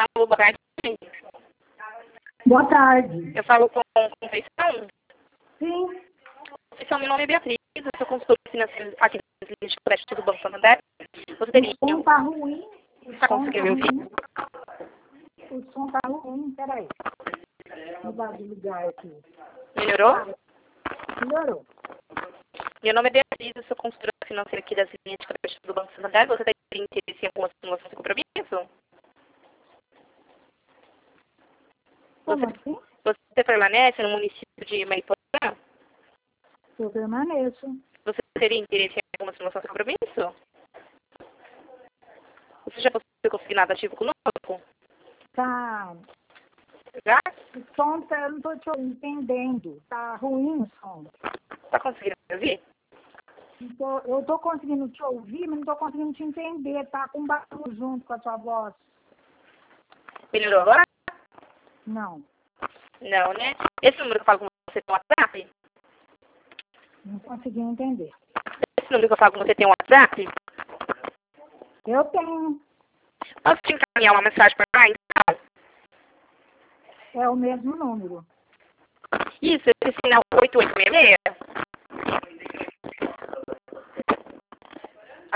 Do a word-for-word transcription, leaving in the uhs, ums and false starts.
Alô, boa tarde. Boa tarde. Eu falo com Conceição. Sim. Conceição, meu nome é Beatriz, eu sou consultora financeira aqui das linhas de crédito do Banco Santander. Você teria... O som tá ruim. O Está som conseguindo tá me ouvir? ruim. O som tá ruim. Peraí. Vou desligar aqui. Melhorou? Melhorou. Meu nome é Beatriz, eu sou consultora financeira aqui das linhas de crédito do Banco Santander. Você teria interesse em alguma simulação de compromisso? Como Você, assim? você permanece no município de Mariporã? Eu permaneço. Você teria interesse em alguma simulação de compromisso? Você já possui consignado ativo conosco? Tá. Já? O som tá, eu não tô te entendendo. Tá ruim o som. Está conseguindo me ouvir? Então, eu tô conseguindo te ouvir, mas não tô conseguindo te entender. Tá com barulho junto com a sua voz. Melhorou agora? Não. Não, né? Esse número que eu falo com você tem um WhatsApp? Não consegui entender. Esse número que eu falo com você tem um WhatsApp? Eu tenho. Posso te encaminhar uma mensagem para lá, então? É o mesmo número. Isso, esse sinal oito oito seis seis?